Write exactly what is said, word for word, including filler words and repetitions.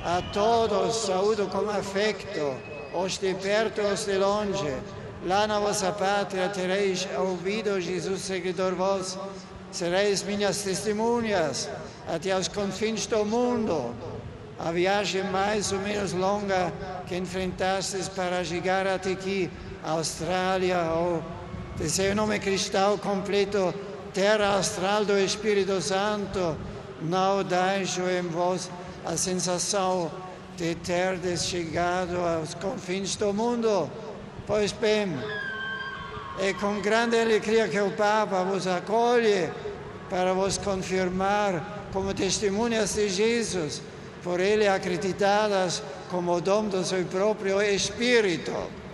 A todos saúdo com afecto, os de perto, os de longe. Lá na vossa pátria tereis ouvido Jesus seguidor vós, sereis minhas testemunhas até aos confins do mundo. A viagem mais ou menos longa que enfrentastes para chegar até aqui, Austrália, ou de seu nome cristão completo, terra astral do Espírito Santo, não deixo em vós a sensação de terdes chegado aos confins do mundo. Pois bem, é com grande alegria que o Papa vos acolhe para vos confirmar como testemunhas de Jesus, por ele acreditadas como dom do seu próprio Espírito.